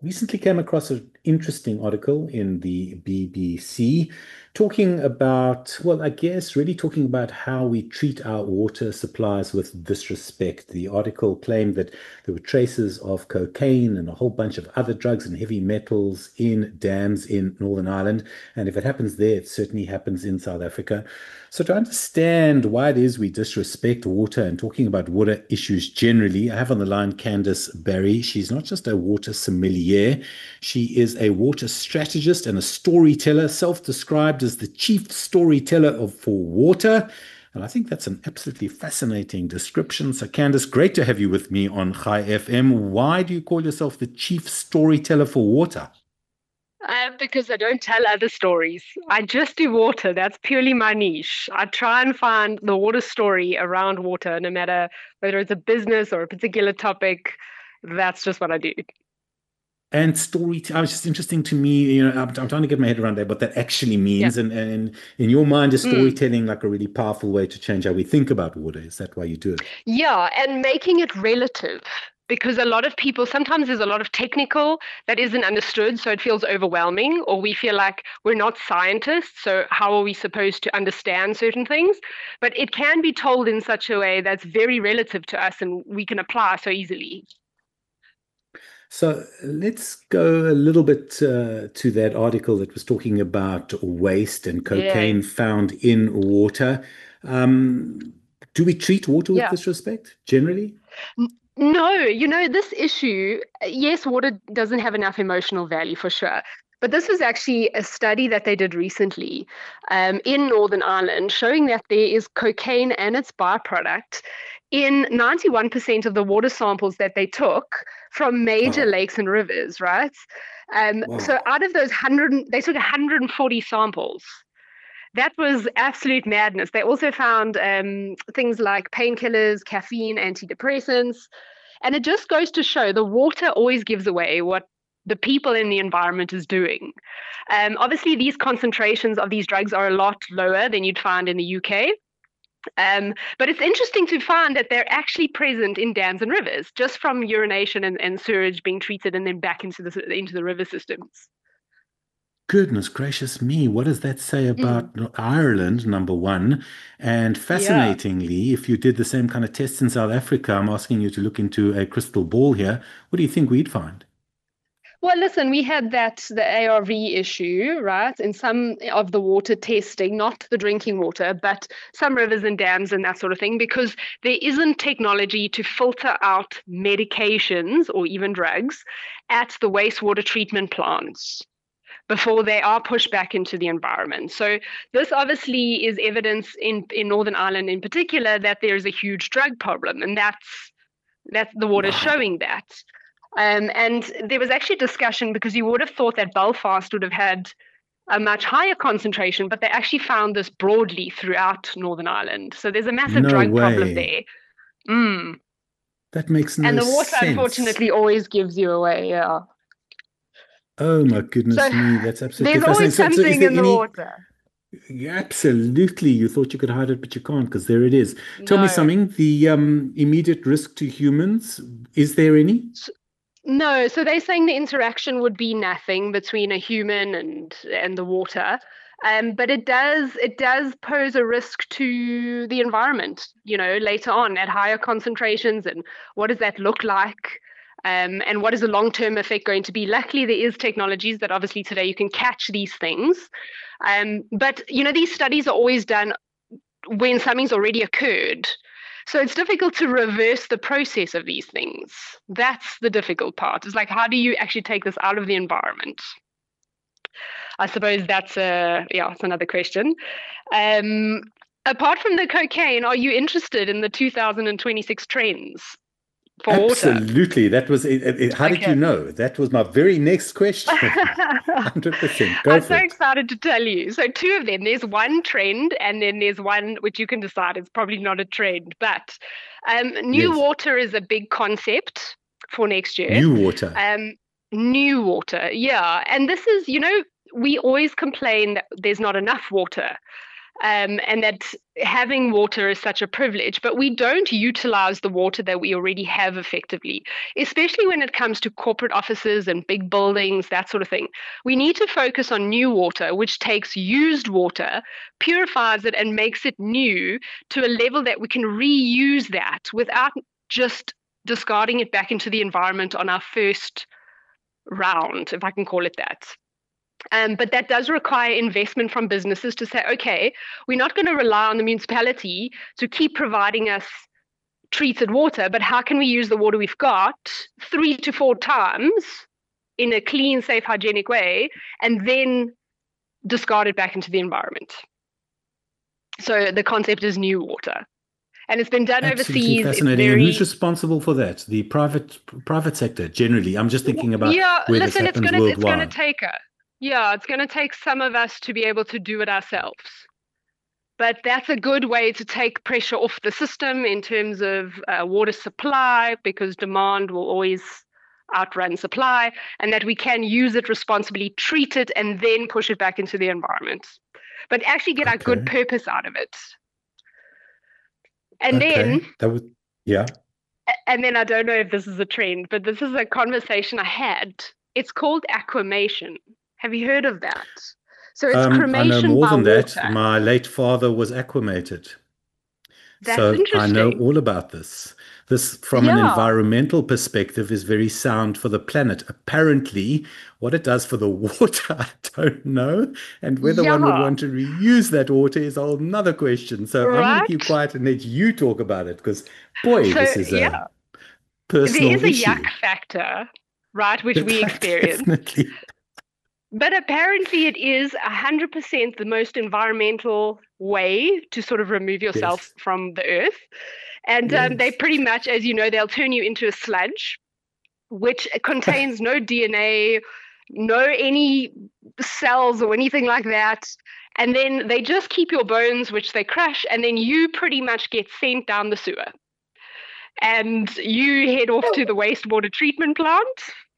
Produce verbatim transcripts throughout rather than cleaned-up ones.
recently came across an interesting article in the B B C talking about, well, I guess really talking about how we treat our water supplies with disrespect. The article claimed that there were traces of cocaine and a whole bunch of other drugs and heavy metals in dams in Northern Ireland. And if it happens there, it certainly happens in South Africa. So, to understand why it is we disrespect water and talking about water issues generally, I have on the line Candice Barry. She's not just a water sommelier, she is a water strategist and a storyteller, self described as the chief storyteller of, for water. And I think that's an absolutely fascinating description. So, Candice, great to have you with me on Chai F M. Why do you call yourself the chief storyteller for water? Um, because I don't tell other stories. I just do water. That's purely my niche. I try and find the water story around water, no matter whether it's a business or a particular topic. That's just what I do. And story, I was just interesting to me, you know, I'm, I'm trying to get my head around that, what that actually Yeah. means. And, and in your mind, is Mm. storytelling like a really powerful way to change how we think about water? Is that why you do it? Yeah, and making it relative. Because a lot of people, sometimes there's a lot of technical that isn't understood, so it feels overwhelming, or we feel like we're not scientists, so how are we supposed to understand certain things? But it can be told in such a way that's very relative to us and we can apply so easily. So let's go a little bit uh, to that article that was talking about waste and Yeah. cocaine found in water. Um, do we treat water with Yeah. disrespect generally? N- No, you know, this issue, yes, water doesn't have enough emotional value for sure. But this was actually a study that they did recently um, in Northern Ireland showing that there is cocaine and its byproduct in ninety-one percent of the water samples that they took from major Wow. lakes and rivers, right? Um, so Wow. out of those one hundred, they took one hundred forty samples. That was absolute madness. They also found um, things like painkillers, caffeine, antidepressants. And it just goes to show the water always gives away what the people in the environment is doing. Um, obviously, these concentrations of these drugs are a lot lower than you'd find in the U K. Um, but it's interesting to find that they're actually present in dams and rivers, just from urination and, and sewage being treated and then back into the into the river systems. Goodness gracious me, what does that say Mm, about Ireland, number one? And yeah. fascinatingly, if you did the same kind of tests in South Africa, I'm asking you to look into a crystal ball here. What do you think we'd find? Well, listen, we had that, the A R V issue, right? In some of the water testing, not the drinking water, but some rivers and dams and that sort of thing, because there isn't technology to filter out medications or even drugs at the wastewater treatment plants before they are pushed back into the environment. So this obviously is evidence in, in Northern Ireland in particular that there's a huge drug problem, and that's that's the water Wow. showing that. Um, and there was actually discussion because you would have thought that Belfast would have had a much higher concentration, but they actually found this broadly throughout Northern Ireland. So there's a massive No drug problem way. there. Mm. That makes And no the water, sense. unfortunately, always gives you away. Yeah. Oh my So goodness me, that's absolutely there's fascinating. always So, so is something there in the any? water. Yeah, absolutely. You thought you could hide it, but you can't because there it is. Tell me No. something. The um, immediate risk to humans, is there any? S- No, so they're saying the interaction would be nothing between a human and and the water. Um, but it does it does pose a risk to the environment, you know, later on at higher concentrations. And what does that look like? Um, and what is the long-term effect going to be? Luckily, there is technologies that obviously today you can catch these things. Um, but you know, these studies are always done when something's already occurred. So it's difficult to reverse the process of these things. That's the difficult part. It's like, how do you actually take this out of the environment? I suppose that's a, yeah, it's another question. Um, Apart from the cocaine, are you interested in the two thousand twenty-six trends for water? Absolutely. That was it, it- How did you Okay. know? That was my very next question. one hundred percent. Go I'm for so it. excited to tell you. So, two of them. There's one trend, and then there's one which you can decide is probably not a trend. But um, new Yes. water is a big concept for next year. New water. Um, New water, yeah. And this is, you know, we always complain that there's not enough water. um, and that having water is such a privilege, but we don't utilize the water that we already have effectively, especially when it comes to corporate offices and big buildings, that sort of thing. We need to focus on new water, which takes used water, purifies it, and makes it new to a level that we can reuse that without just discarding it back into the environment on our first round, if I can call it that. Um, but that does require investment from businesses to say, okay, we're not going to rely on the municipality to keep providing us treated water, but how can we use the water we've got three to four times in a clean, safe, hygienic way, and then discard it back into the environment? So the concept is new water. And it's been done Absolutely overseas. It's fascinating. And who's very, responsible for that? The private private sector generally. I'm just thinking about yeah, where this listen, it's happens gonna it's gonna worldwide. take a yeah, it's gonna take some of us to be able to do it ourselves. But that's a good way to take pressure off the system in terms of uh, water supply, because demand will always outrun supply, and that we can use it responsibly, treat it, and then push it back into the environment. But actually get a good Okay. purpose out of it. And then, Okay. That would, yeah. and then I don't know if this is a trend, but this is a conversation I had. It's called aquamation. Have you heard of that? So it's Um, I know cremation more by than that. water. My late father was aquamated. That's So I know interesting. all about this. This, from an Yeah, environmental perspective, is very sound for the planet. Apparently, what it does for the water, I don't know. And whether one would yeah, want to reuse that water is a whole nother question. So I'm going to keep right? quiet and let you talk about it because, boy, So this is a yeah, there personal is a yuck issue. factor, right, which we experience. Definitely. But apparently it is one hundred percent the most environmental way to sort of remove yourself Yes. from the earth. And um, they Yes. pretty much, as you know, they'll turn you into a sludge, which contains no D N A, no any cells or anything like that. And then they just keep your bones, which they crush, and then you pretty much get sent down the sewer. And you head off to the wastewater treatment plant,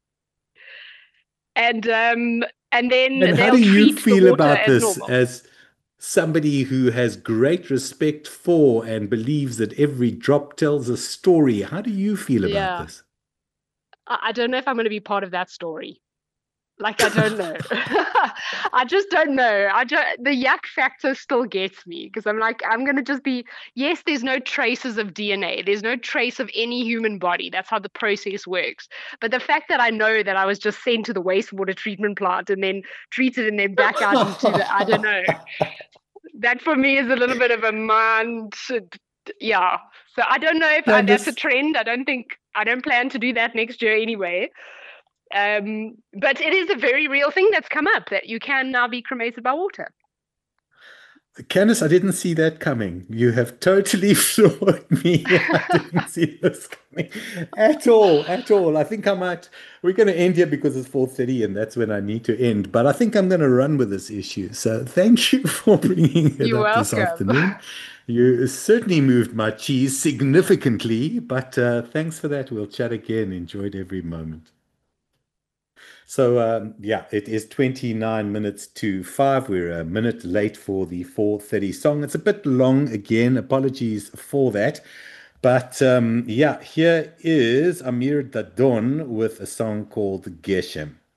and um, and And then how they'll do you treat the feel water about as this normal. as somebody who has great respect for and believes that every drop tells a story? How do you feel about Yeah, this? I, I don't know if I'm going to be part of that story. Like, I don't know. I just don't know. I don't, the yuck factor still gets me because I'm like, I'm going to just be, yes, there's no traces of D N A. There's no trace of any human body. That's how the process works. But the fact that I know that I was just sent to the wastewater treatment plant and then treated and then back out into the, I don't know. That for me is a little bit of a mind. Yeah. So I don't know if I, that's a Candice, trend. I don't think, I don't plan to do that next year anyway. Um, but it is a very real thing that's come up that you can now be cremated by water. Candice, I didn't see that coming. You have totally floored me. I didn't see this coming at all, at all. I think I might, we're going to end here because it's four thirty and that's when I need to end. But I think I'm going to run with this issue. So thank you for bringing it You're up this welcome. afternoon. You certainly moved my cheese significantly, but uh, thanks for that. We'll chat again. Enjoyed every moment. So, um, yeah, it is twenty-nine minutes to five. We're a minute late for the four thirty song. It's a bit long again. Apologies for that. But um, yeah, here is Amir Dadon with a song called Geshem.